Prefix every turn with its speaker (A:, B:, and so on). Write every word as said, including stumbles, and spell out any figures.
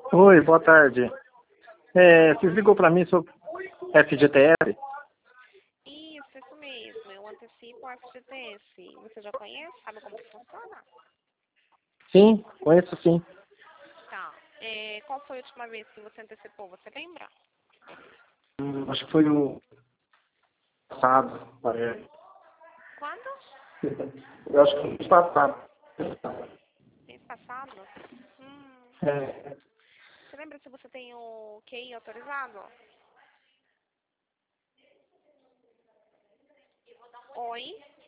A: Oi, boa tarde. É, vocês ligou para mim sobre F G T S?
B: Isso, isso mesmo. Eu antecipo o F G T S. Você já conhece? Sabe como que funciona?
A: Sim, conheço sim.
B: Tá. É, qual foi a última vez que você antecipou? Você lembra?
A: Hum, acho que foi o passado, parece.
B: Quando?
A: Eu acho que foi o passado.
B: Mês passado? Hum.
A: É,
B: Você lembra se você tem o Q I autorizado? Oi?